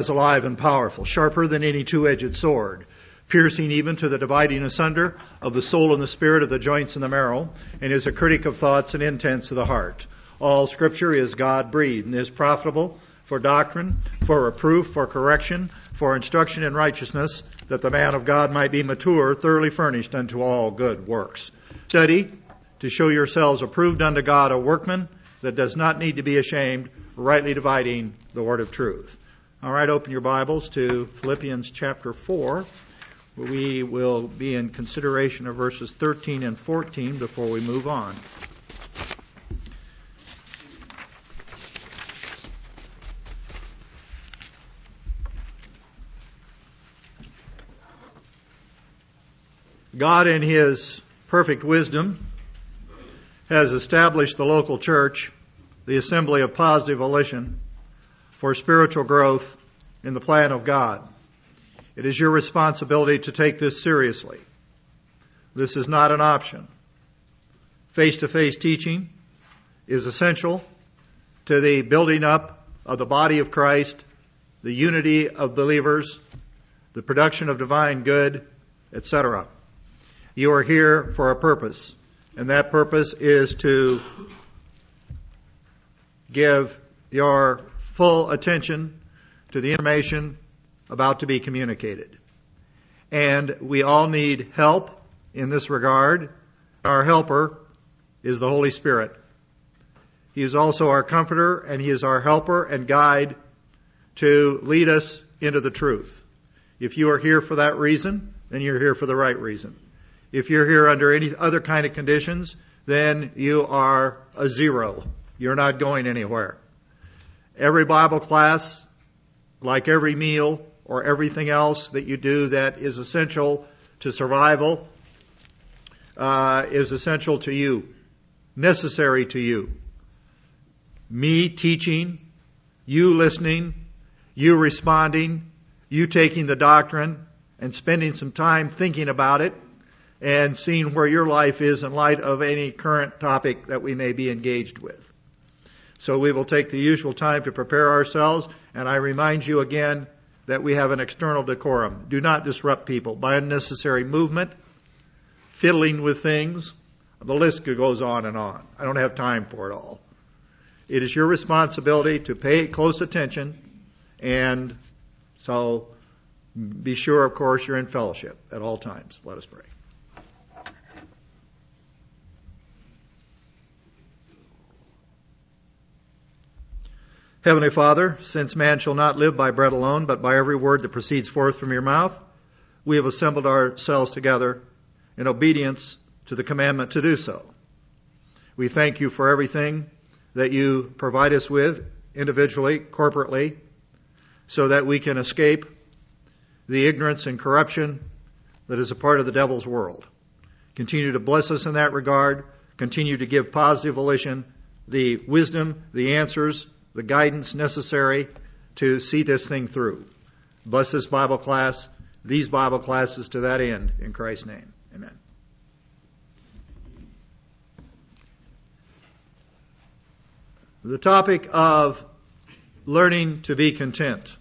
is alive and powerful, sharper than any two-edged sword, piercing even to the dividing asunder of the soul and the spirit, of the joints and the marrow, and is a critic of thoughts and intents of the heart. All Scripture is God-breathed and is profitable for doctrine, for reproof, for correction, for instruction in righteousness, that the man of God might be mature, thoroughly furnished unto all good works. Study to show yourselves approved unto God, a workman that does not need to be ashamed, rightly dividing the word of truth. All right, open your Bibles to Philippians chapter 4. We will be in consideration of verses 13 and 14 before we move on. God, in His perfect wisdom, has established the local church, the assembly of positive volition, for spiritual growth in the plan of God. It is your responsibility to take this seriously. This is not an option. Face-to-face teaching is essential to the building up of the body of Christ, the unity of believers, the production of divine good, etc. You are here for a purpose, and that purpose is to give your full attention to the information about to be communicated. And we all need help in this regard. Our helper is the Holy Spirit. He is also our comforter, and He is our helper and guide to lead us into the truth. If you are here for that reason, then you're here for the right reason. If you're here under any other kind of conditions, then you are a zero. You're not going anywhere. Every Bible class, like every meal or everything else that you do that is essential to survival, is essential to you, necessary to you. Me teaching, you listening, you responding, you taking the doctrine and spending some time thinking about it and seeing where your life is in light of any current topic that we may be engaged with. So we will take the usual time to prepare ourselves, and I remind you again that we have an external decorum. Do not disrupt people by unnecessary movement, fiddling with things. The list goes on and on. I don't have time for it all. It is your responsibility to pay close attention, and so be sure, of course, you're in fellowship at all times. Let us pray. Heavenly Father, since man shall not live by bread alone, but by every word that proceeds forth from your mouth, we have assembled ourselves together in obedience to the commandment to do so. We thank you for everything that you provide us with, individually, corporately, so that we can escape the ignorance and corruption that is a part of the devil's world. Continue to bless us in that regard. Continue to give positive volition, the wisdom, the answers, the guidance necessary to see this thing through. Bless this Bible class, these Bible classes to that end, in Christ's name. Amen. The topic of learning to be content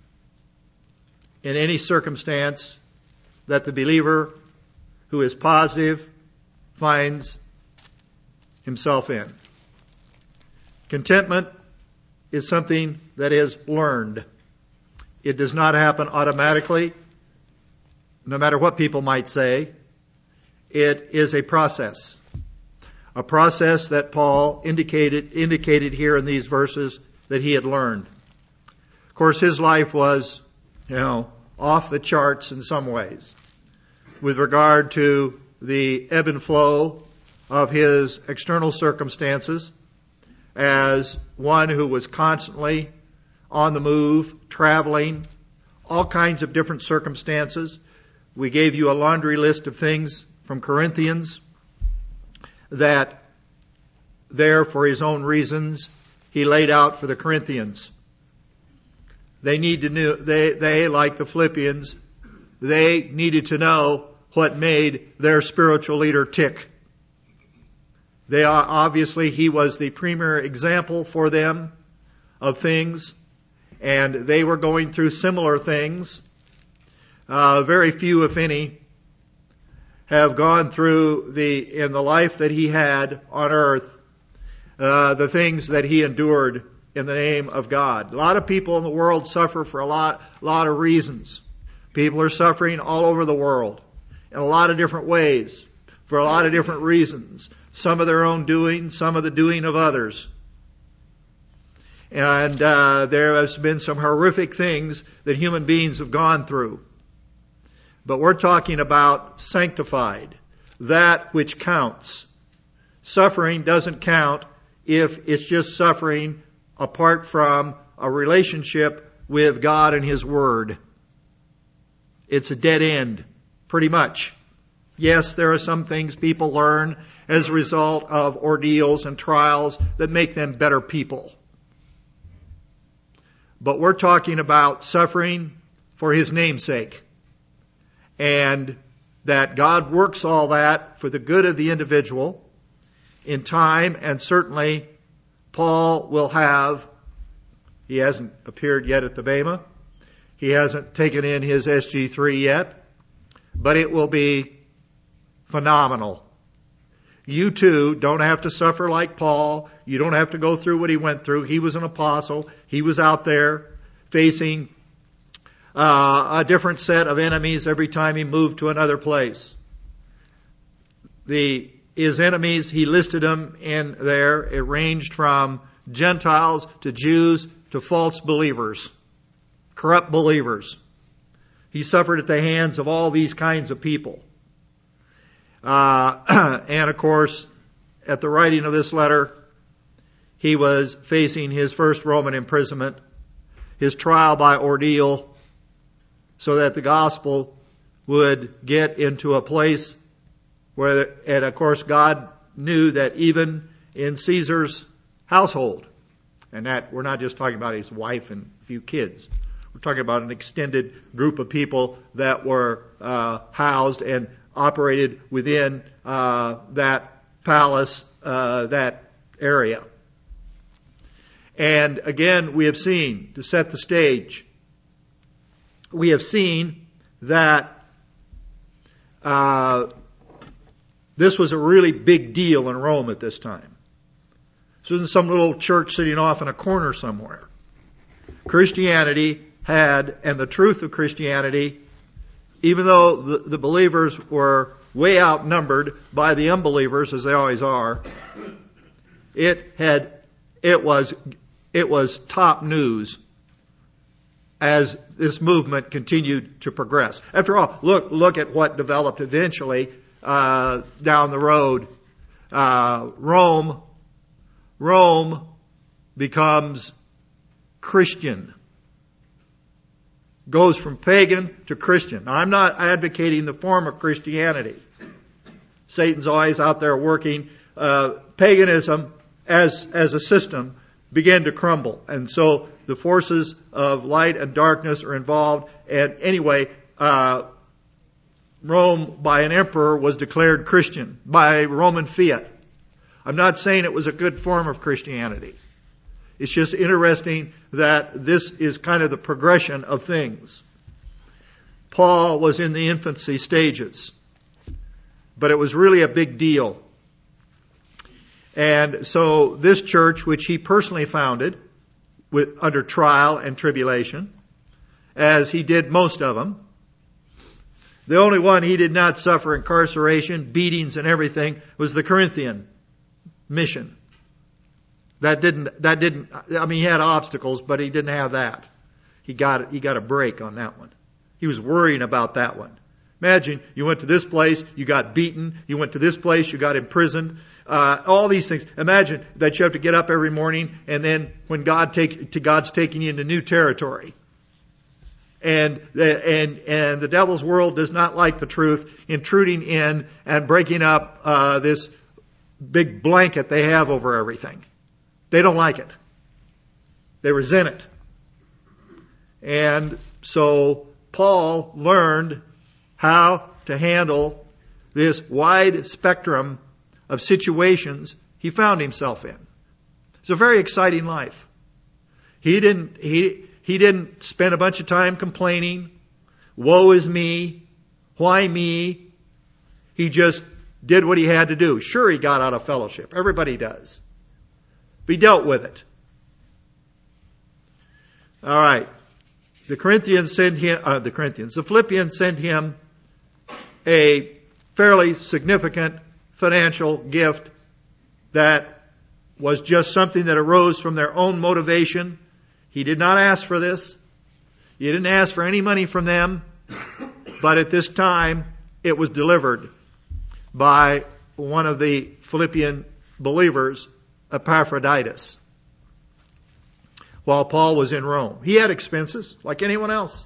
in any circumstance that the believer who is positive finds himself in. Contentment is something that is learned. It does not happen automatically, no matter what people might say. It is a process that Paul indicated here in these verses that he had learned. Of course, his life was, off the charts in some ways with regard to the ebb and flow of his external circumstances. As one who was constantly on the move, traveling, all kinds of different circumstances. We gave you a laundry list of things from Corinthians that there, for his own reasons, he laid out for the Corinthians. They like the Philippians, they needed to know what made their spiritual leader tick. Obviously, he was the premier example for them of things, And they were going through similar things. Very few, if any, have gone through in the life that he had on earth, the things that he endured in the name of God. A lot of people in the world suffer for a lot of reasons. People are suffering all over the world in a lot of different ways for a lot of different reasons. Some of their own doing, some of the doing of others. And there has been some horrific things that human beings have gone through. But we're talking about sanctified, that which counts. Suffering doesn't count if it's just suffering apart from a relationship with God and His Word. It's a dead end, pretty much. Yes, there are some things people learn as a result of ordeals and trials that make them better people. But we're talking about suffering for His name's sake. And that God works all that for the good of the individual in time, and certainly Paul will have, he hasn't appeared yet at the Bema, he hasn't taken in his SG3 yet, but it will be phenomenal. You too don't have to suffer like Paul. You don't have to go through what he went through. He was an apostle. He was out there facing a different set of enemies every time he moved to another place. His enemies, he listed them in there. It ranged from Gentiles to Jews to false believers, corrupt believers. He suffered at the hands of all these kinds of people. And of course, at the writing of this letter, he was facing his first Roman imprisonment, his trial by ordeal, so that the gospel would get into a place where, and of course God knew that even in Caesar's household, and that we're not just talking about his wife and a few kids, we're talking about an extended group of people that were housed and operated within that palace, that area. And again, we have seen, to set the stage, we have seen that this was a really big deal in Rome at this time. This wasn't some little church sitting off in a corner somewhere. Christianity had, and the truth of Christianity, even though the believers were way outnumbered by the unbelievers, as they always are, it was top news as this movement continued to progress. After all, look at what developed eventually down the road. Rome becomes Christian. Goes from pagan to Christian. Now, I'm not advocating the form of Christianity. Satan's always out there working. Paganism as a system began to crumble. And so the forces of light and darkness are involved. And anyway, Rome, by an emperor, was declared Christian by Roman fiat. I'm not saying it was a good form of Christianity. It's just interesting that this is kind of the progression of things. Paul was in the infancy stages, but it was really a big deal. And so this church, which he personally founded under trial and tribulation, as he did most of them, the only one he did not suffer incarceration, beatings and everything was the Corinthian mission. That didn't, I mean, he had obstacles, but he didn't have that. He got a break on that one. He was worrying about that one. Imagine, you went to this place, you got beaten. You went to this place, you got imprisoned. All these things. Imagine that you have to get up every morning, and then when God's taking you into new territory. And the devil's world does not like the truth intruding in and breaking up this big blanket they have over everything. They don't like it. They resent it. And so Paul learned how to handle this wide spectrum of situations he found himself in. It's a very exciting life. He He didn't spend a bunch of time complaining. Woe is me. Why me? He just did what he had to do. Sure, he got out of fellowship. Everybody does. But he dealt with it. All right. The Philippians sent him a fairly significant financial gift that was just something that arose from their own motivation. He did not ask for this. He didn't ask for any money from them. But at this time, it was delivered by one of the Philippian believers, Epaphroditus, while Paul was in Rome. He had expenses like anyone else.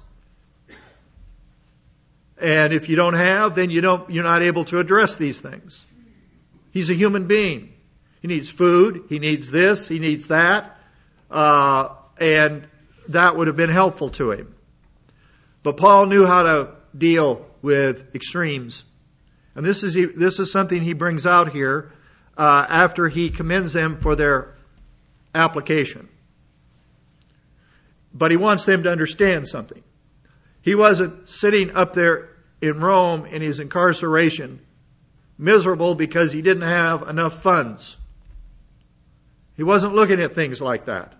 And if you don't have, then you're not able to address these things. He's a human being. He needs food. He needs this. He needs that. And that would have been helpful to him. But Paul knew how to deal with extremes. And this is something he brings out here after he commends them for their application. But he wants them to understand something. He wasn't sitting up there in Rome in his incarceration miserable because he didn't have enough funds. He wasn't looking at things like that.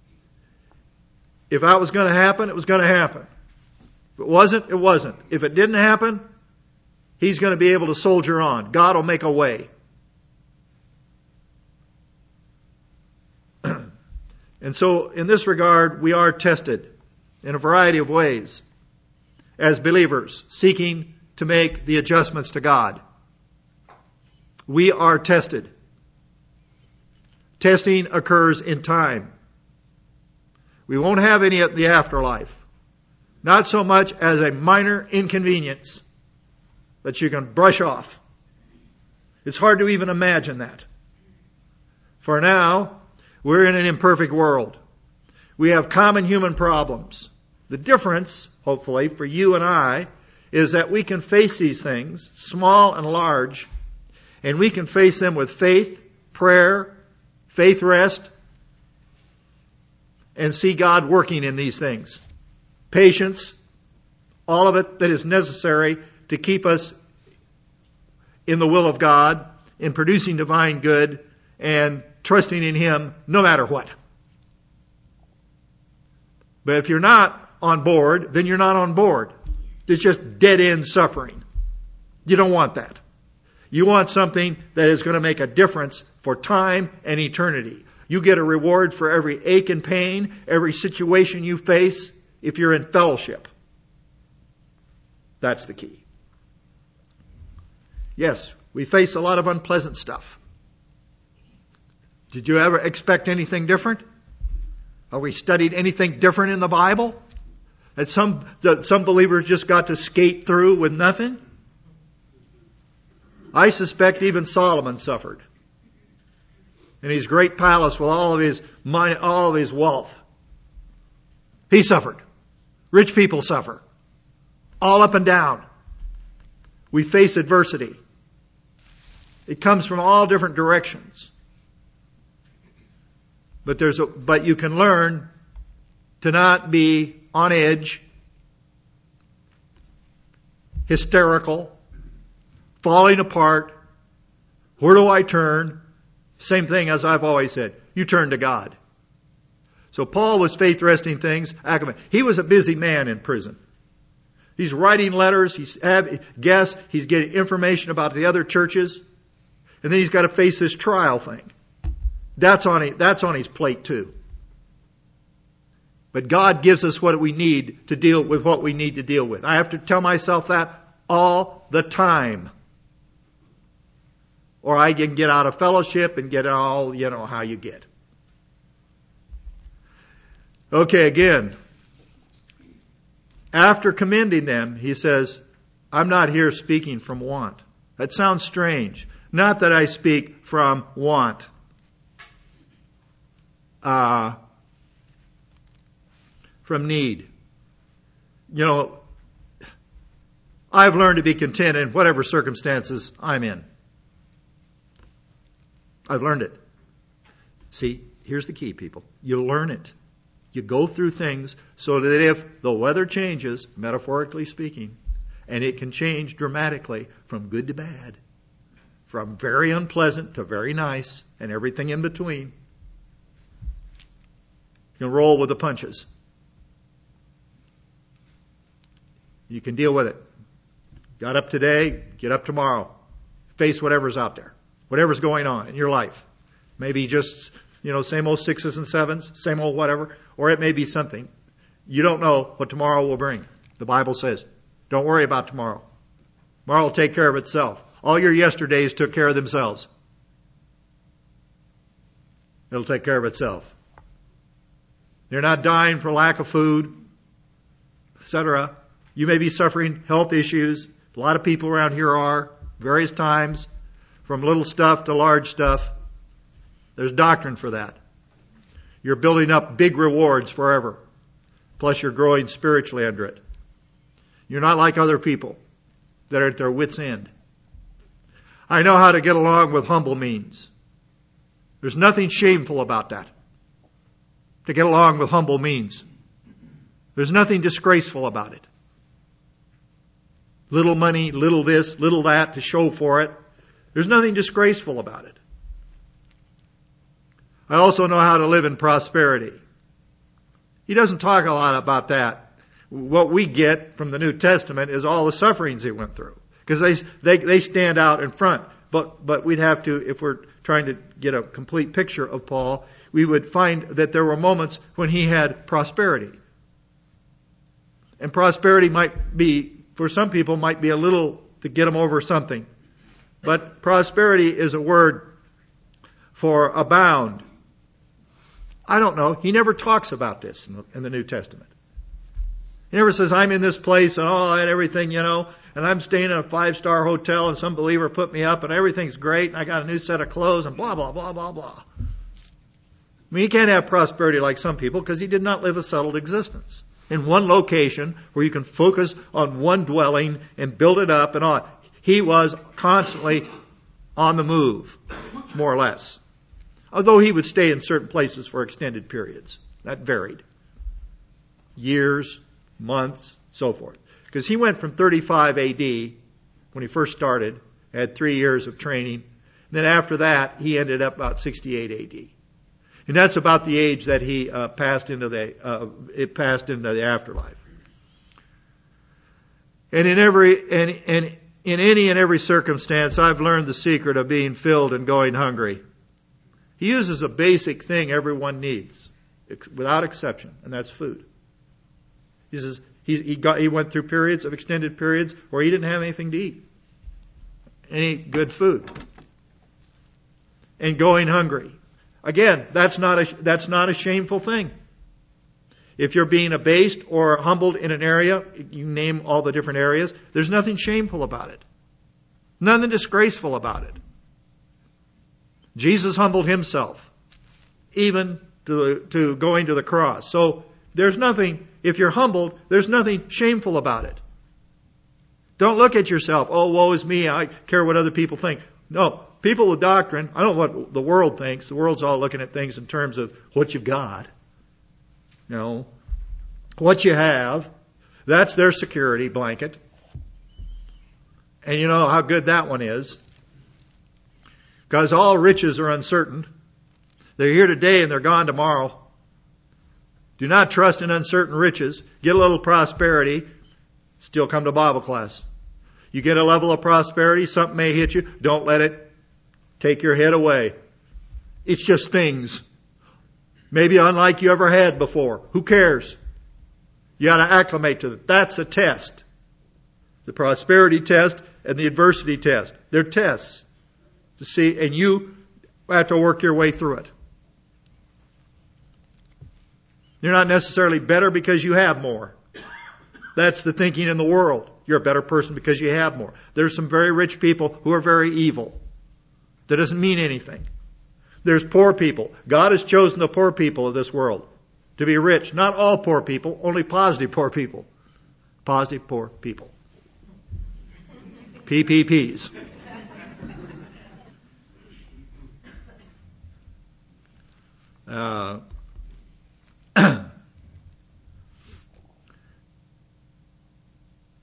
If that was going to happen, it was going to happen. If it wasn't, it wasn't. If it didn't happen, he's going to be able to soldier on. God will make a way. And so, in this regard, we are tested in a variety of ways as believers, seeking to make the adjustments to God. We are tested. Testing occurs in time. We won't have any at the afterlife. Not so much as a minor inconvenience that you can brush off. It's hard to even imagine that. For now, we're in an imperfect world. We have common human problems. The difference, hopefully, for you and I, is that we can face these things, small and large, and we can face them with faith, prayer, faith rest, and see God working in these things. Patience, all of it that is necessary to keep us in the will of God, in producing divine good, and trusting in Him no matter what. But if you're not on board, then you're not on board. It's just dead-end suffering. You don't want that. You want something that is going to make a difference for time and eternity. You get a reward for every ache and pain, every situation you face, if you're in fellowship. That's the key. Yes, we face a lot of unpleasant stuff. Did you ever expect anything different? Have we studied anything different in the Bible? That some believers just got to skate through with nothing? I suspect even Solomon suffered. In his great palace with all of his money, all of his wealth. He suffered. Rich people suffer. All up and down. We face adversity. It comes from all different directions. But you can learn to not be on edge, hysterical, falling apart. Where do I turn? Same thing as I've always said. You turn to God. So Paul was faith-resting things. He was a busy man in prison. He's writing letters. He's getting information about the other churches. And then he's got to face this trial thing. That's on his plate too. But God gives us what we need to deal with what we need to deal with. I have to tell myself that all the time. Or I can get out of fellowship and get all, how you get. Okay, again. After commending them, he says, I'm not here speaking from want. That sounds strange. Not that I speak from want. From need. I've learned to be content in whatever circumstances I'm in. I've learned it. See, here's the key, people. You learn it. You go through things so that if the weather changes, metaphorically speaking, and it can change dramatically from good to bad, from very unpleasant to very nice, and everything in between, you can roll with the punches. You can deal with it. Got up today, get up tomorrow. Face whatever's out there, whatever's going on in your life. Maybe just, same old 6s and 7s, same old whatever, or it may be something. You don't know what tomorrow will bring. The Bible says, don't worry about tomorrow. Tomorrow will take care of itself. All your yesterdays took care of themselves. It'll take care of itself. You're not dying for lack of food, etc. You may be suffering health issues. A lot of people around here are, various times, from little stuff to large stuff. There's doctrine for that. You're building up big rewards forever. Plus you're growing spiritually under it. You're not like other people that are at their wits' end. I know how to get along with humble means. There's nothing shameful about that. To get along with humble means. There's nothing disgraceful about it. Little money, little this, little that to show for it. There's nothing disgraceful about it. I also know how to live in prosperity. He doesn't talk a lot about that. What we get from the New Testament is all the sufferings he went through. Because they stand out in front. But we'd have to, if we're trying to get a complete picture of Paul, we would find that there were moments when he had prosperity. And prosperity might be, for some people, might be a little to get them over something. But prosperity is a word for abound. I don't know. He never talks about this in the New Testament. He never says, I'm in this place and all that, everything, and I'm staying in a 5-star hotel and some believer put me up and everything's great and I got a new set of clothes and blah, blah, blah, blah, blah. I mean, he can't have prosperity like some people because he did not live a settled existence. In one location where you can focus on one dwelling and build it up and on. He was constantly on the move, more or less. Although he would stay in certain places for extended periods. That varied. Years, months, so forth. Because he went from 35 AD, when he first started, had 3 years of training. And then after that, he ended up about 68 AD. And that's about the age that he passed into the afterlife. And in any and every circumstance, I've learned the secret of being filled and going hungry. He uses a basic thing everyone needs, without exception, and that's food. He says he went through periods of extended periods where he didn't have anything to eat, any good food, and going hungry. Again, that's not a shameful thing. If you're being abased or humbled in an area, you name all the different areas, there's nothing shameful about it. Nothing disgraceful about it. Jesus humbled himself, even to going to the cross. So there's nothing, if you're humbled, there's nothing shameful about it. Don't look at yourself, oh, woe is me, I care what other people think. No, people with doctrine, I don't know what the world thinks. The world's all looking at things in terms of what you've got. What you have, that's their security blanket. And you know how good that one is. Because all riches are uncertain. They're here today and they're gone tomorrow. Do not trust in uncertain riches. Get a little prosperity, still come to Bible class. You get a level of prosperity, something may hit you. Don't let it take your head away. It's just things. Maybe unlike you ever had before. Who cares? You got to acclimate to it. That's a test. The prosperity test and the adversity test. They're tests to see, and you have to work your way through it. You're not necessarily better because you have more. That's the thinking in the world. You're a better person because you have more. There's some very rich people who are very evil. That doesn't mean anything. There's poor people. God has chosen the poor people of this world to be rich. Not all poor people, only positive poor people. Positive poor people. PPPs.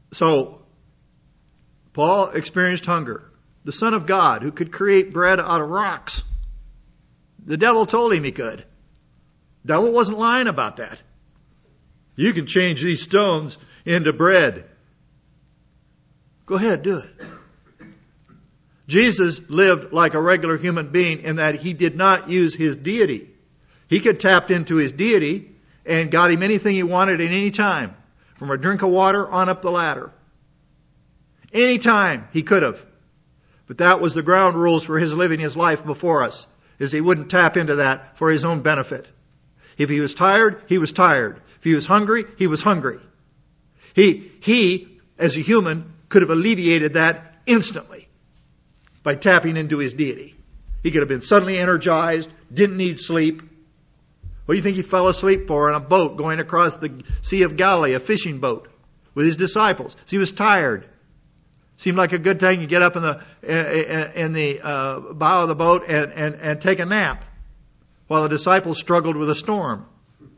So, Paul experienced hunger. The Son of God, who could create bread out of rocks. The devil told him he could. The devil wasn't lying about that. You can change these stones into bread. Go ahead, do it. Jesus lived like a regular human being in that he did not use his deity. He could tap into his deity and got him anything he wanted at any time. From a drink of water on up the ladder. Any time he could have. But that was the ground rules for his living his life before us, is he wouldn't tap into that for his own benefit. If he was tired, he was tired. If he was hungry, he was hungry. He, as a human, could have alleviated that instantly by tapping into his deity. He could have been suddenly energized, didn't need sleep. What do you think he fell asleep for on a boat going across the Sea of Galilee, a fishing boat, with his disciples? So he was tired. Seemed like a good thing to get up in the bow of the boat and take a nap while the disciples struggled with a storm.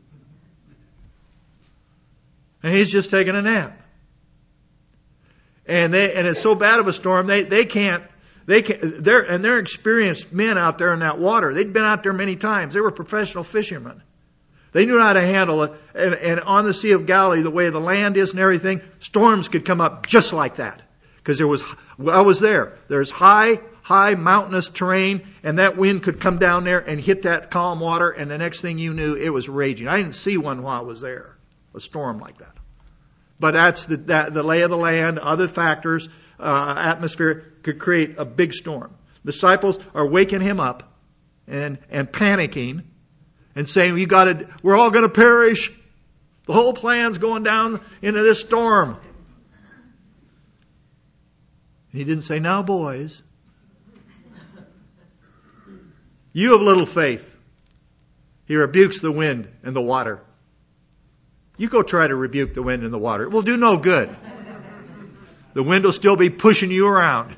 And he's just taking a nap. And it's so bad of a storm they're experienced men out there in that water. They'd been out there many times. They were professional fishermen. They knew how to handle it. And on the Sea of Galilee, the way the land is and everything, storms could come up just like that. Because I was there. There's high mountainous terrain, and that wind could come down there and hit that calm water, and the next thing you knew, it was raging. I didn't see one while I was there, a storm like that. But that's the lay of the land, other factors, atmosphere could create a big storm. Disciples are waking him up and panicking and saying, we're all going to perish. The whole plan's going down into this storm. He didn't say, now boys, you have little faith. He rebukes the wind and the water. You go try to rebuke the wind and the water. It will do no good. The wind will still be pushing you around.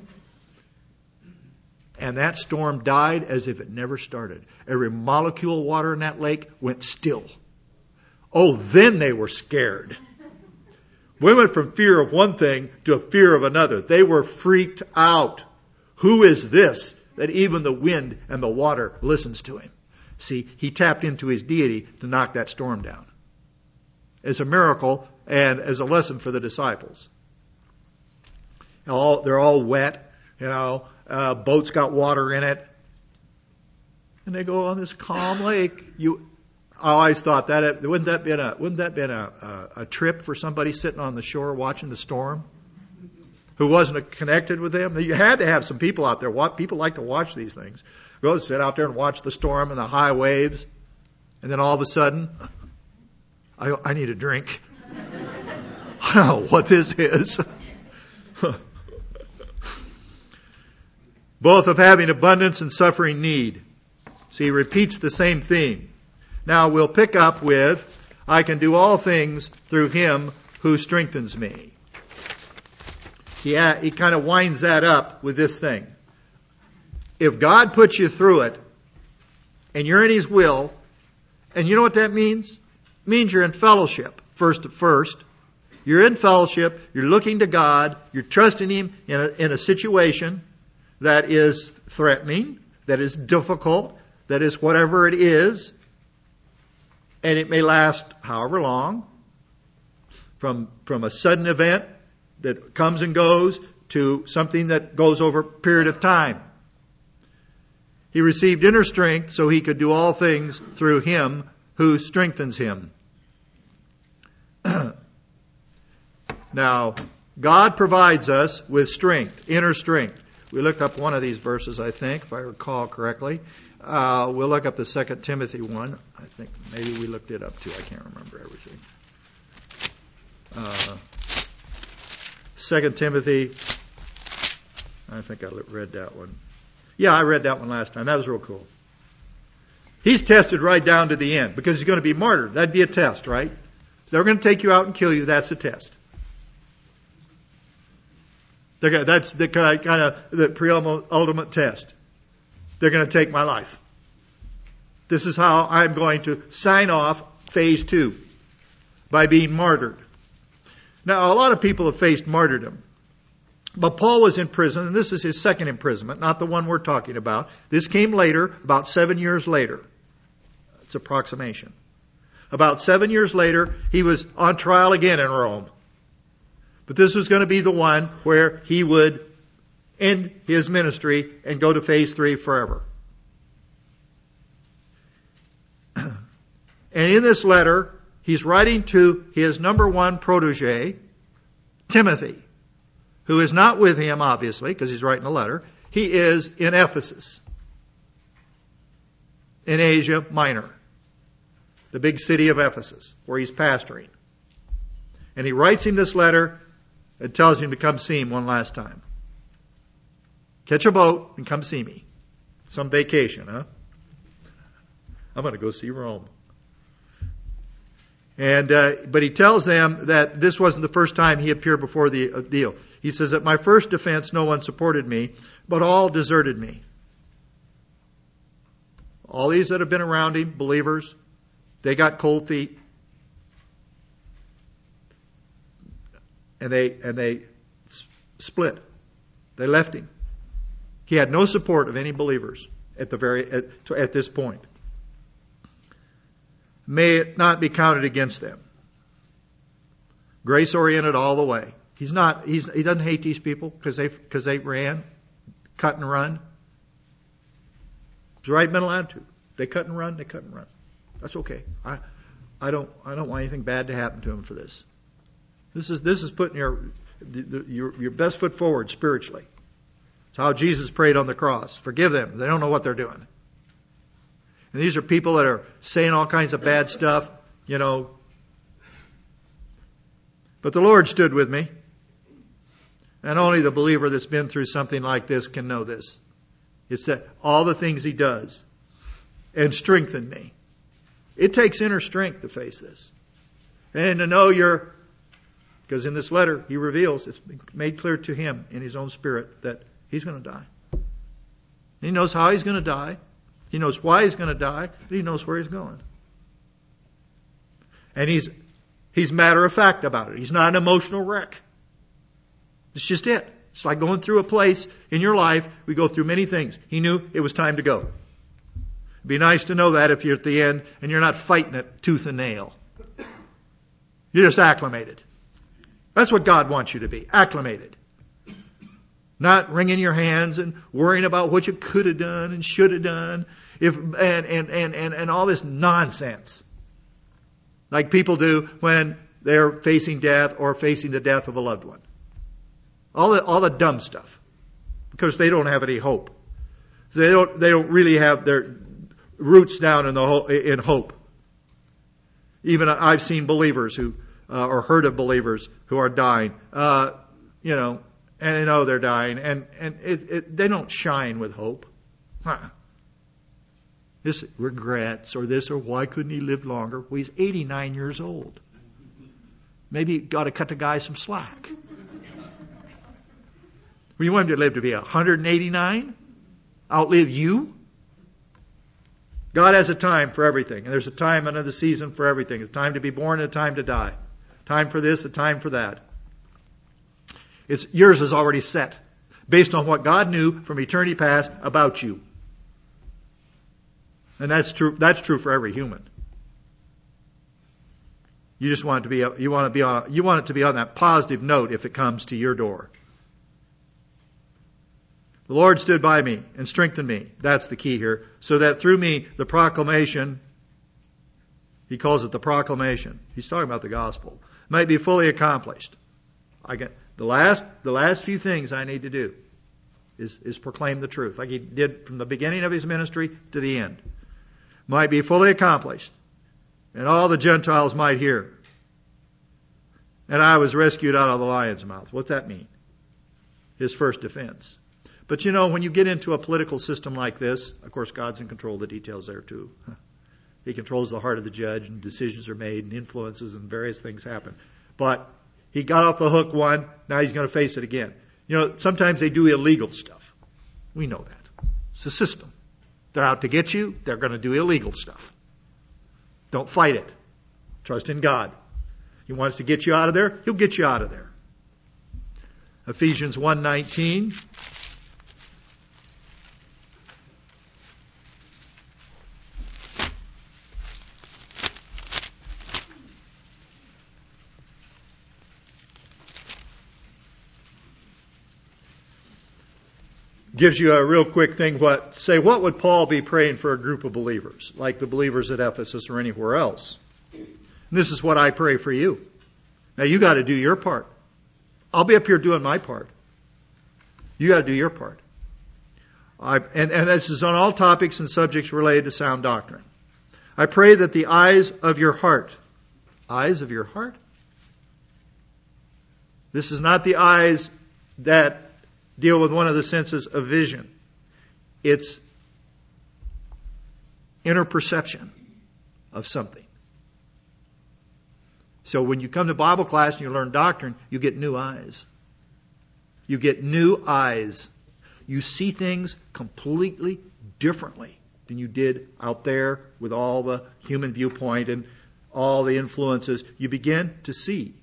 And that storm died as if it never started. Every molecule of water in that lake went still. Oh, then they were scared. We went from fear of one thing to a fear of another. They were freaked out. Who is this that even the wind and the water listens to him? See, he tapped into his deity to knock that storm down. As a miracle and as a lesson for the disciples. They're all wet, boat's got water in it. And they go on this calm lake. I always thought wouldn't that been a trip for somebody sitting on the shore watching the storm, who wasn't connected with them? You had to have some people out there. People like to watch these things. Go sit out there and watch the storm and the high waves, and then all of a sudden, I need a drink. I don't know what this is. Both of having abundance and suffering need. See, he repeats the same theme. Now we'll pick up with, I can do all things through him who strengthens me. He kind of winds that up with this thing. If God puts you through it, and you're in his will, and you know what that means? It means you're in fellowship, first. You're in fellowship, you're looking to God, you're trusting him in a situation that is threatening, that is difficult, that is whatever it is. And it may last however long, from a sudden event that comes and goes to something that goes over a period of time. He received inner strength so he could do all things through him who strengthens him. Now, God provides us with strength, inner strength. We looked up one of these verses, I think, if I recall correctly. We'll look up the 2 Timothy one. I think maybe we looked it up too. I can't remember everything. 2 Timothy, I think I read that one. Yeah, I read that one last time. That was real cool. He's tested right down to the end because he's going to be martyred. That'd be a test, right? So they're going to take you out and kill you. That's a test. That's the kind of the pre-ultimate test. They're going to take my life. This is how I'm going to sign off phase 2, by being martyred. Now, a lot of people have faced martyrdom. But Paul was in prison, and this is his second imprisonment, not the one we're talking about. This came later, about 7 years later. It's approximation. About 7 years later, he was on trial again in Rome. But this was going to be the one where he would end his ministry and go to phase 3 forever. And in this letter, he's writing to his number one protege, Timothy, who is not with him, obviously, because he's writing a letter. He is in Ephesus, in Asia Minor, the big city of Ephesus, where he's pastoring. And he writes him this letter and tells him to come see him one last time. Catch a boat and come see me. Some vacation, huh? I'm going to go see Rome. And but he tells them that this wasn't the first time he appeared before the deal. He says, at my first defense, no one supported me, but all deserted me. All these that have been around him, believers, they got cold feet. And they split. They left him. He had no support of any believers at this point. May it not be counted against them. Grace oriented all the way. He doesn't hate these people because they ran, cut and run. It's the right mental attitude. They cut and run. They cut and run. That's okay. I don't want anything bad to happen to them for this. This is putting your best foot forward spiritually. It's how Jesus prayed on the cross. Forgive them. They don't know what they're doing. And these are people that are saying all kinds of bad stuff, you know. But the Lord stood with me. And only the believer that's been through something like this can know this. It's that all the things he does and strengthen me. It takes inner strength to face this. And to know because in this letter he reveals, it's made clear to him in his own spirit that he's going to die. He knows how he's going to die. He knows why he's going to die. He knows where he's going. And he's matter of fact about it. He's not an emotional wreck. It's just it. It's like going through a place in your life. We go through many things. He knew it was time to go. It'd be nice to know that if you're at the end and you're not fighting it tooth and nail. You're just acclimated. That's what God wants you to be. Acclimated. Not wringing your hands and worrying about what you could have done and should have done. And all this nonsense. Like people do when they're facing death or facing the death of a loved one. All the dumb stuff. Because they don't have any hope. They don't really have their roots down in hope. Even I've seen believers or heard of believers who are dying, and they know they're dying, and they don't shine with hope. This regrets or this or why couldn't he live longer? Well, he's 89 years old. Maybe you got to cut the guy some slack. Well, you want him to live to be 189? Outlive you? God has a time for everything. And there's a time and a season for everything. A time to be born and a time to die. Time for this, a time for that. Yours is already set. Based on what God knew from eternity past about you. And that's true for every human. You just want it to be you want it to be on that positive note if it comes to your door. The Lord stood by me and strengthened me. That's the key here. So that through me, the proclamation, he calls it the proclamation. He's talking about the gospel. Might be fully accomplished. The last few things I need to do is proclaim the truth. Like he did from the beginning of his ministry to the end. Might be fully accomplished. And all the Gentiles might hear. And I was rescued out of the lion's mouth. What's that mean? His first defense. But when you get into a political system like this, of course, God's in control of the details there too. He controls the heart of the judge, and decisions are made, and influences, and various things happen. But he got off the hook one, now he's going to face it again. Sometimes they do illegal stuff. We know that. It's a system. They're out to get you, they're going to do illegal stuff. Don't fight it. Trust in God. He wants to get you out of there, He'll get you out of there. Ephesians 1:19. Gives you a real quick thing. What would Paul be praying for a group of believers, like the believers at Ephesus or anywhere else? And this is what I pray for you. Now you got to do your part. I'll be up here doing my part. You got to do your part. And this is on all topics and subjects related to sound doctrine. I pray that the eyes of your heart. Eyes of your heart? This is not the eyes that deal with one of the senses of vision. It's inner perception of something. So when you come to Bible class and you learn doctrine, you get new eyes. You get new eyes. You see things completely differently than you did out there with all the human viewpoint and all the influences. You begin to see.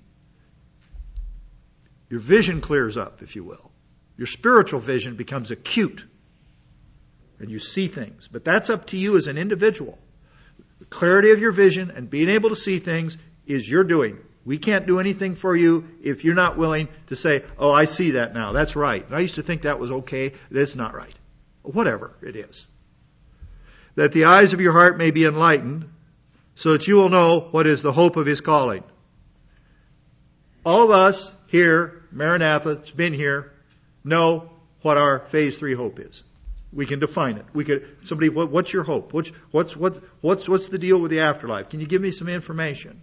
Your vision clears up, if you will. Your spiritual vision becomes acute. And you see things. But that's up to you as an individual. The clarity of your vision and being able to see things is your doing. We can't do anything for you if you're not willing to say, oh, I see that now. That's right. And I used to think that was okay. That's not right. Whatever it is. That the eyes of your heart may be enlightened, so that you will know what is the hope of His calling. All of us here, Maranatha, that's been here, know what our phase 3 hope is. We can define it. What's your hope? What's the deal with the afterlife? Can you give me some information?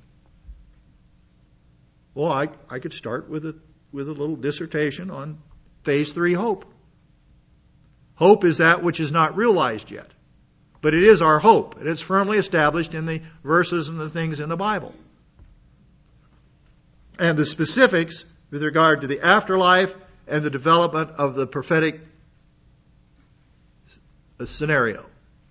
Well, I could start with a little dissertation on phase 3 hope. Hope is that which is not realized yet. But it is our hope. And it's firmly established in the verses and the things in the Bible. And the specifics with regard to the afterlife and the development of the prophetic scenario.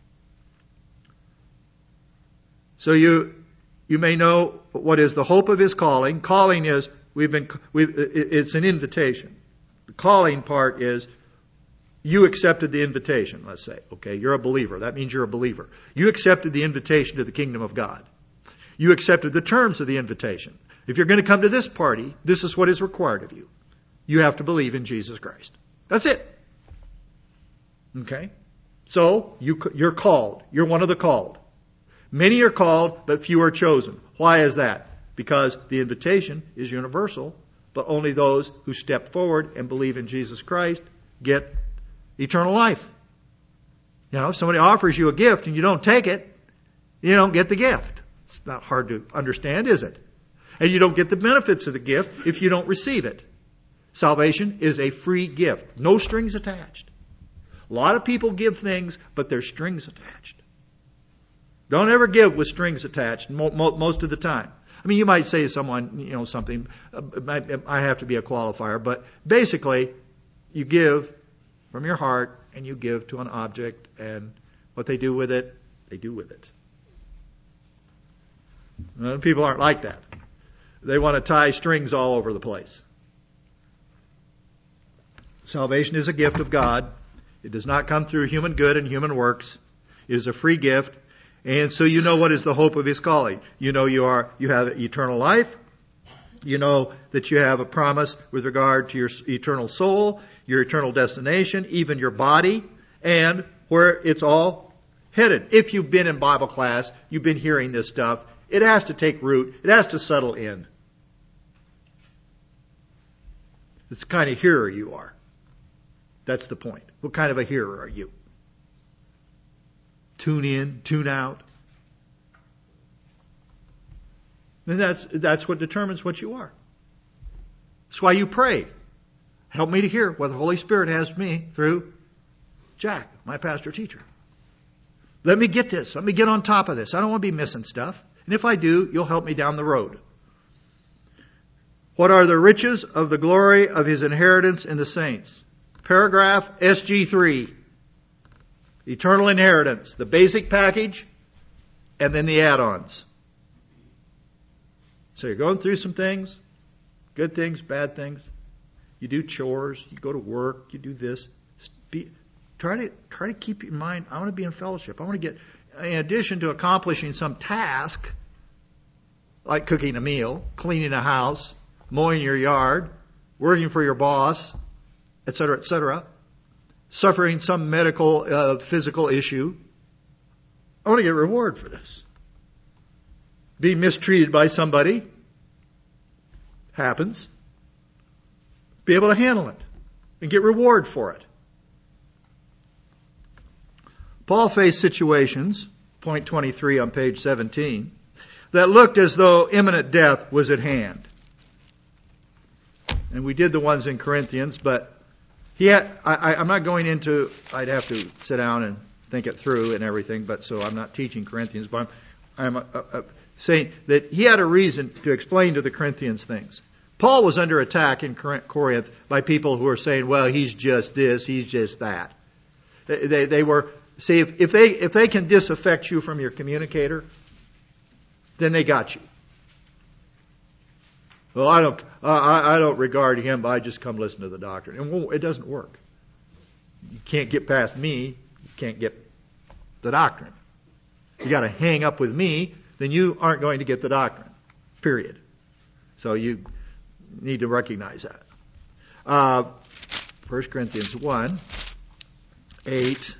So you may know what is the hope of His calling. Calling is it's an invitation. The calling part is you accepted the invitation, let's say. Okay, you're a believer. That means you're a believer. You accepted the invitation to the kingdom of God. You accepted the terms of the invitation. If you're going to come to this party, this is what is required of you. You have to believe in Jesus Christ. That's it. Okay? So, you're called. You're one of the called. Many are called, but few are chosen. Why is that? Because the invitation is universal, but only those who step forward and believe in Jesus Christ get eternal life. You know, if somebody offers you a gift and you don't take it, you don't get the gift. It's not hard to understand, is it? And you don't get the benefits of the gift if you don't receive it. Salvation is a free gift. No strings attached. A lot of people give things, but there's strings attached. Don't ever give with strings attached most of the time. I mean, you might say to someone, something, I have to be a qualifier, but basically, you give from your heart and you give to an object, and what they do with it, they do with it. People aren't like that. They want to tie strings all over the place. Salvation is a gift of God. It does not come through human good and human works. It is a free gift. And so you know what is the hope of His calling. You know you have eternal life. You know that you have a promise with regard to your eternal soul, your eternal destination, even your body, and where it's all headed. If you've been in Bible class, you've been hearing this stuff, it has to take root. It has to settle in. It's the kind of hearer you are. That's the point. What kind of a hearer are you? Tune in, tune out. And that's what determines what you are. That's why you pray. Help me to hear what the Holy Spirit has me through Jack, my pastor teacher. Let me get this. Let me get on top of this. I don't want to be missing stuff. And if I do, you'll help me down the road. What are the riches of the glory of His inheritance in the saints? Paragraph SG3. Eternal inheritance. The basic package and then the add-ons. So you're going through some things, good things, bad things. You do chores, you go to work, you do this. Try to keep your mind, I want to be in fellowship. I want to get, in addition to accomplishing some task, like cooking a meal, cleaning a house, mowing your yard, working for your boss, etc., suffering some medical, physical issue. I want to get reward for this. Be mistreated by somebody. Happens. Be able to handle it and get reward for it. Paul faced situations, point 23 on page 17, that looked as though imminent death was at hand. And we did the ones in Corinthians, but I'm not going into, I'd have to sit down and think it through and everything, but so I'm not teaching Corinthians, but I'm saying that he had a reason to explain to the Corinthians things. Paul was under attack in Corinth by people who were saying, well, he's just this, he's just that. They were, see, if they can disaffect you from your communicator, then they got you. Well, I don't regard him, but I just come listen to the doctrine. And it doesn't work. You can't get past me. You can't get the doctrine. You got to hang up with me, then you aren't going to get the doctrine. Period. So you need to recognize that. 1 Corinthians 1, 8.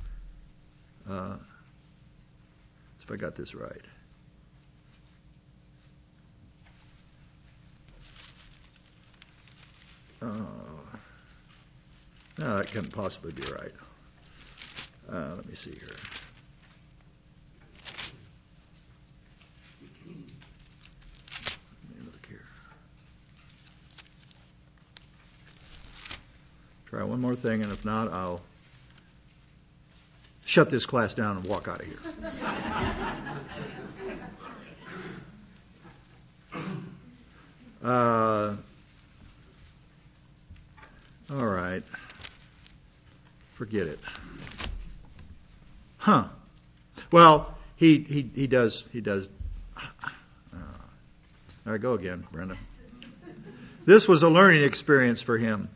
If I got this right. No, that couldn't possibly be right. Let me see here. Let me look here. Try one more thing, and if not, I'll shut this class down and walk out of here. All right. Forget it. Well, he does. There I go again, Brenda. This was a learning experience for him.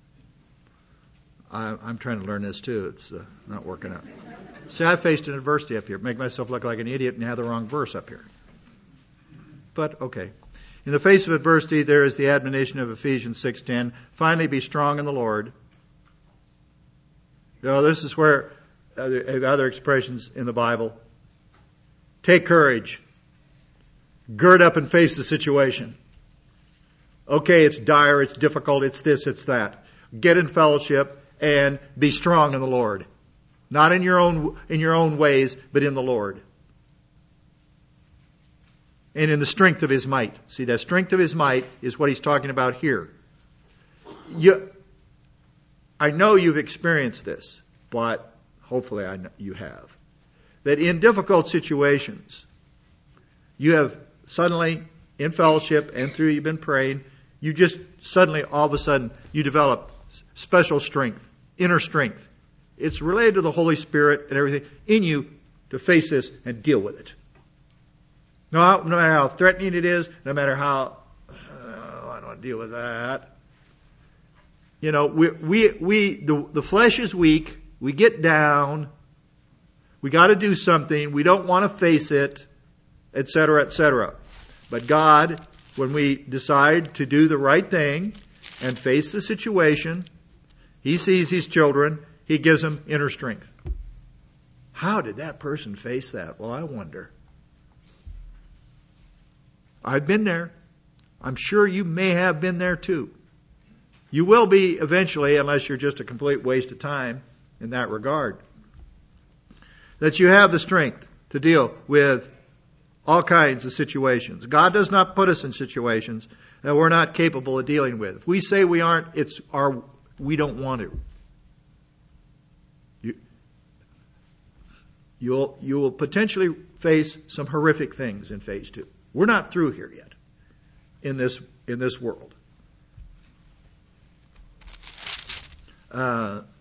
I'm trying to learn this too. It's not working out. See, I faced an adversity up here. Make myself look like an idiot and have the wrong verse up here. But, okay. In the face of adversity, there is the admonition of Ephesians 6:10. Finally, be strong in the Lord. You know, this is where other expressions in the Bible. Take courage. Gird up and face the situation. Okay, it's dire, it's difficult, it's this, it's that. Get in fellowship and be strong in the Lord. Not in your own ways, but in the Lord. And in the strength of His might. See, that strength of His might is what He's talking about here. I know you've experienced this, but hopefully you have. That in difficult situations, you have suddenly, in fellowship and through you've been praying, you just suddenly, all of a sudden, you develop special strength, inner strength. It's related to the Holy Spirit and everything in you to face this and deal with it. No matter how threatening it is, no matter how, I don't want to deal with that. You know, the flesh is weak. We get down. We got to do something. We don't want to face it, etc., etc. But God, when we decide to do the right thing and face the situation, He sees His children. He gives them inner strength. How did that person face that? Well, I wonder. I've been there. I'm sure you may have been there too. You will be eventually, unless you're just a complete waste of time in that regard. That you have the strength to deal with all kinds of situations. God does not put us in situations that we're not capable of dealing with. If we say we aren't, we don't want to. You will potentially face some horrific things in phase 2. We're not through here yet in this world. 1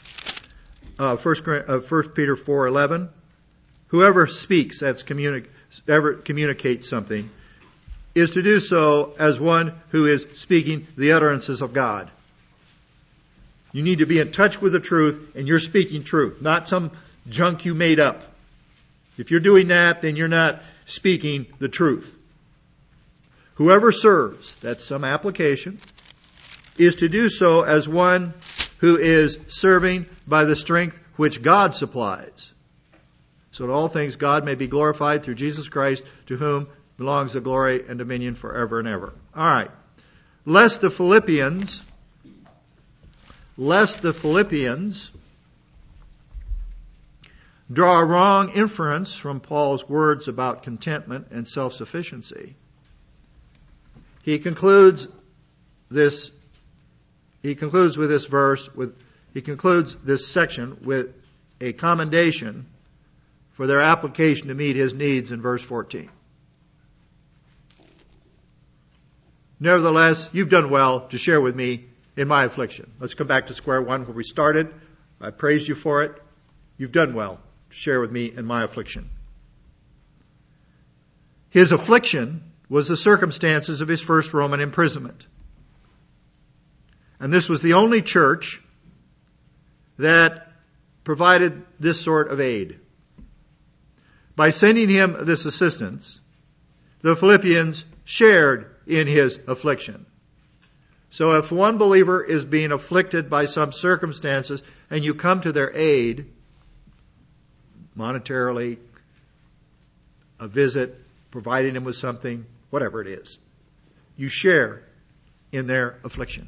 Peter 4:11. Whoever speaks, that's ever communicates something, is to do so as one who is speaking the utterances of God. You need to be in touch with the truth, and you're speaking truth, not some junk you made up. If you're doing that, then you're not speaking the truth. Whoever serves, that's some application, is to do so as one who is serving by the strength which God supplies. So in all things God may be glorified through Jesus Christ, to whom belongs the glory and dominion forever and ever. All right. Lest the Philippians draw a wrong inference from Paul's words about contentment and self-sufficiency, he concludes this section with a commendation for their application to meet his needs in verse 14. Nevertheless, you've done well to share with me in my affliction. Let's come back to square one where we started. I praised you for it. You've done well to share with me in my affliction. His affliction was the circumstances of his first Roman imprisonment. And this was the only church that provided this sort of aid. By sending him this assistance, the Philippians shared in his affliction. So if one believer is being afflicted by some circumstances and you come to their aid, monetarily, a visit, providing them with something, whatever it is, you share in their affliction.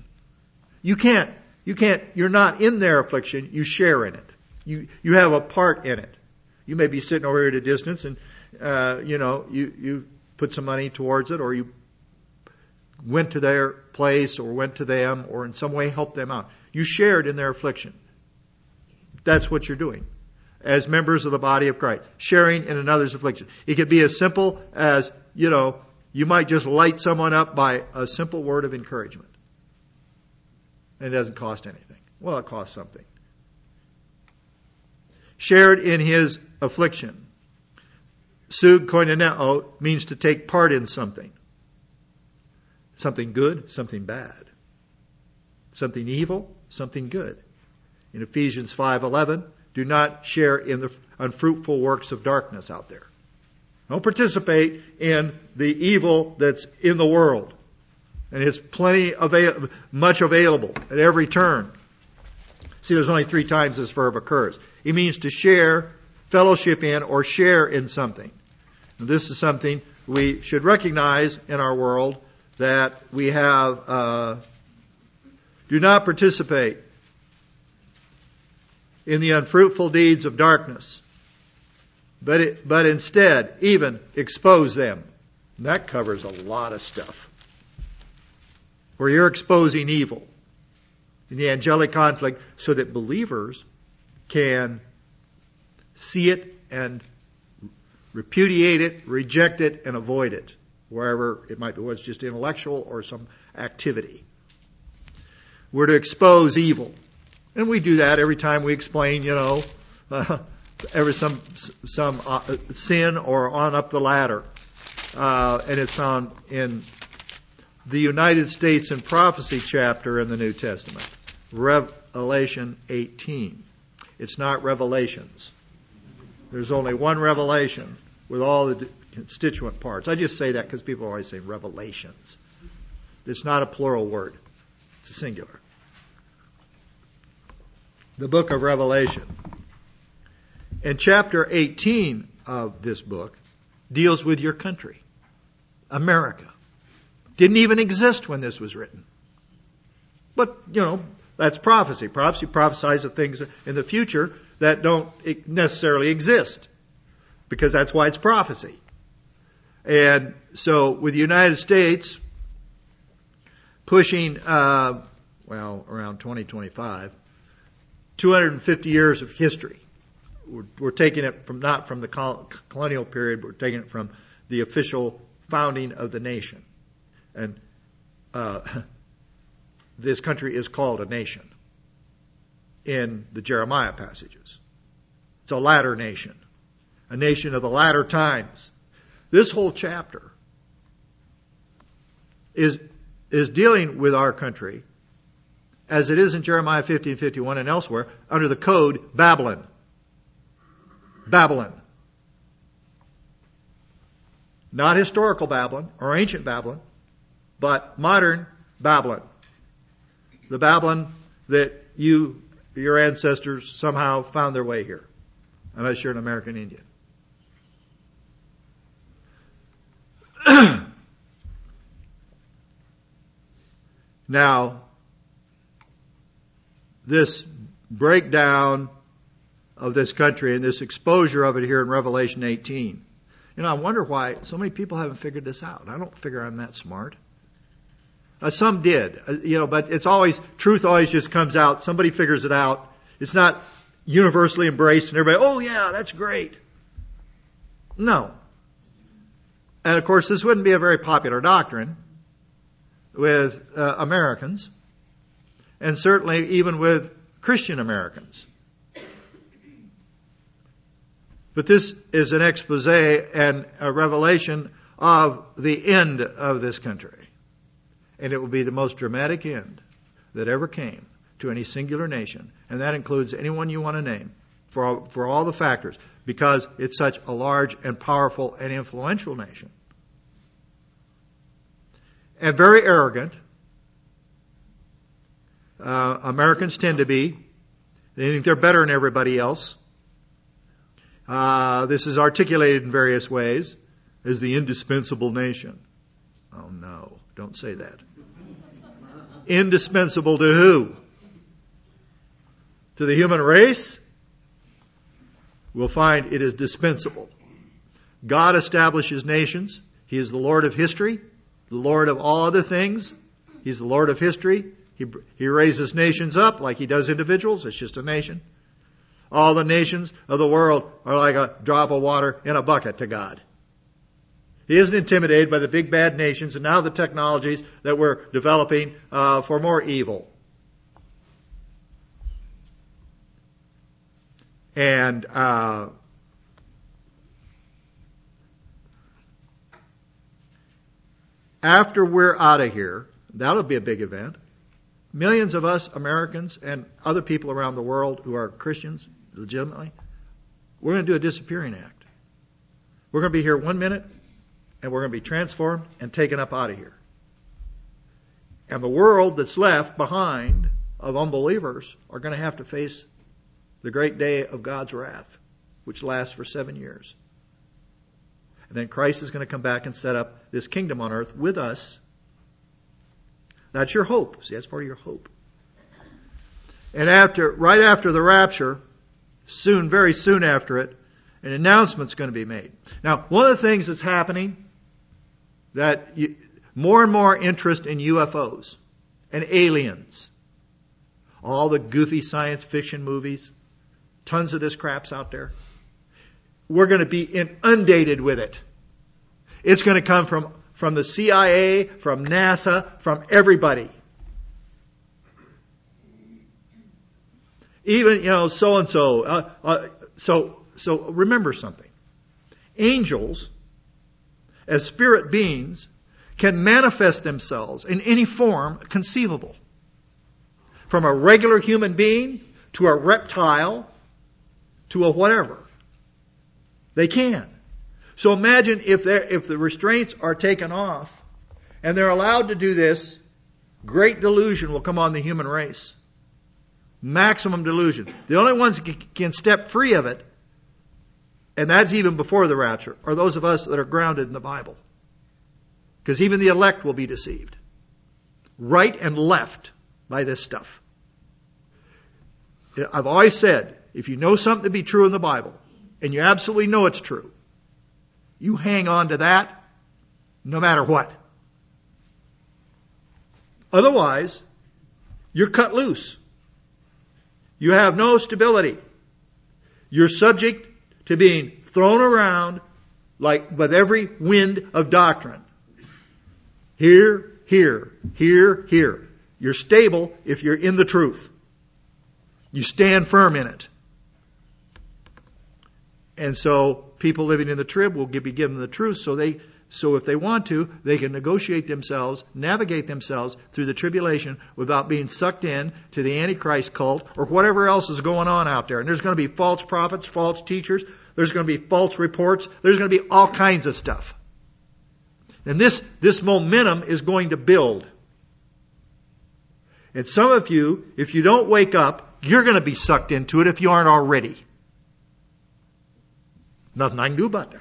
You're not in their affliction, you share in it. You have a part in it. You may be sitting over here at a distance and, you put some money towards it, or you went to their place or went to them or in some way helped them out. You shared in their affliction. That's what you're doing as members of the body of Christ, sharing in another's affliction. It could be as simple as, you might just light someone up by a simple word of encouragement. And it doesn't cost anything. Well, it costs something. Shared in his affliction. Sug koinoneo means to take part in something. Something good, something bad. Something evil, something good. In Ephesians 5:11, do not share in the unfruitful works of darkness out there. Don't participate in the evil that's in the world. And it's much available at every turn. See, there's only 3 times this verb occurs. It means to share, fellowship in, or share in something. And this is something we should recognize in our world, that we have, do not participate in the unfruitful deeds of darkness, but instead even expose them. And that covers a lot of stuff. Where you're exposing evil in the angelic conflict so that believers can see it and repudiate it, reject it, and avoid it, wherever it might be, whether it's just intellectual or some activity. We're to expose evil. And we do that every time we explain, every some sin or on up the ladder. And it's found in the United States in Prophecy chapter in the New Testament. Revelation 18. It's not Revelations. There's only one revelation with all the constituent parts. I just say that because people always say revelations. It's not a plural word. It's a singular. The book of Revelation. And chapter 18 of this book deals with your country, America. Didn't even exist when this was written. But, that's prophecy. Prophecy prophesies of things in the future that don't necessarily exist, because that's why it's prophecy. And so with the United States pushing, around 2025, 250 years of history. We're taking it from not from the colonial period, but we're taking it from the official founding of the nation. And this country is called a nation in the Jeremiah passages. It's a latter nation, a nation of the latter times. This whole chapter is dealing with our country as it is in Jeremiah 50:51 and elsewhere under the code Babylon. Babylon. Not historical Babylon or ancient Babylon, but modern Babylon. The Babylon that your ancestors somehow found their way here, unless you're an American Indian. Now, this breakdown of this country and this exposure of it here in Revelation 18. I wonder why so many people haven't figured this out. I don't figure I'm that smart. Some did, but it's always, truth always just comes out. Somebody figures it out. It's not universally embraced and everybody, oh yeah, that's great. No. And of course, this wouldn't be a very popular doctrine with Americans, and certainly even with Christian Americans. But this is an expose and a revelation of the end of this country. And it will be the most dramatic end that ever came to any singular nation. And that includes anyone you want to name for all the factors, because it's such a large and powerful and influential nation. And very arrogant. Americans tend to be. They think they're better than everybody else. This is articulated in various ways as the indispensable nation. Oh no, don't say that. Indispensable to who? To the human race? We'll find it is dispensable. God establishes nations. He is the Lord of history, the Lord of all other things. He's the Lord of history. He raises nations up like He does individuals. It's just a nation. All the nations of the world are like a drop of water in a bucket to God. He isn't intimidated by the big bad nations and now the technologies that we're developing for more evil. And after we're out of here, that'll be a big event. Millions of us Americans and other people around the world who are Christians, legitimately, we're going to do a disappearing act. We're going to be here 1 minute, and we're going to be transformed and taken up out of here. And the world that's left behind of unbelievers are going to have to face the great day of God's wrath, which lasts for 7 years. And then Christ is going to come back and set up this kingdom on earth with us. That's your hope. See, that's part of your hope. And right after the rapture, very soon after it, an announcement's going to be made. Now, one of the things that's happening, that more and more interest in UFOs and aliens. All the goofy science fiction movies, tons of this crap's out there. We're going to be inundated with it. It's going to come from the CIA, from NASA, from everybody. Even, so-and-so. So remember something. Angels, as spirit beings, can manifest themselves in any form conceivable. From a regular human being to a reptile to a whatever. They can. So imagine if the restraints are taken off and they're allowed to do this, great delusion will come on the human race. Maximum delusion. The only ones that can step free of it, and that's even before the rapture, are those of us that are grounded in the Bible. Because even the elect will be deceived. Right and left by this stuff. I've always said, if you know something to be true in the Bible, and you absolutely know it's true, you hang on to that no matter what. Otherwise, you're cut loose. You have no stability. You're subject to being thrown around like with every wind of doctrine. Here, here, here, here. You're stable if you're in the truth. You stand firm in it. And so people living in the trib will be given the truth, so if they want to, they can negotiate themselves, navigate themselves through the tribulation without being sucked in to the Antichrist cult or whatever else is going on out there. And there's going to be false prophets, false teachers. There's going to be false reports. There's going to be all kinds of stuff. And this momentum is going to build. And some of you, if you don't wake up, you're going to be sucked into it if you aren't already. Nothing I can do about that.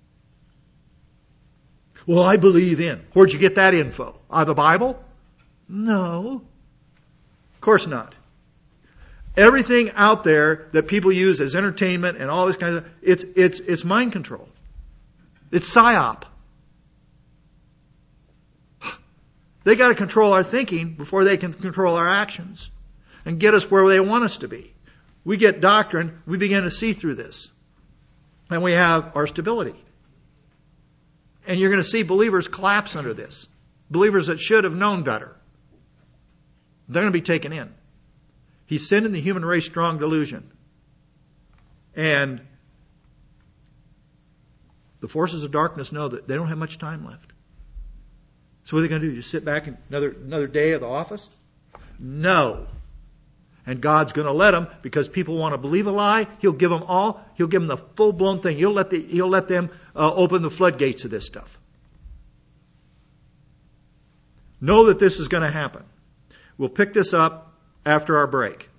Well, I believe in. Where'd you get that info? Out of the Bible? No. Of course not. Everything out there that people use as entertainment and all this kind of it's mind control. It's psyop. They got to control our thinking before they can control our actions and get us where they want us to be. We get doctrine, we begin to see through this. And we have our stability. And you're going to see believers collapse under this. Believers that should have known better. They're going to be taken in. He's sending the human race strong delusion. And the forces of darkness know that they don't have much time left. So what are they going to do? Just sit back and another day of the office? No. And God's going to let them, because people want to believe a lie. He'll give them all. He'll give them the full-blown thing. He'll let them open the floodgates of this stuff. Know that this is going to happen. We'll pick this up after our break.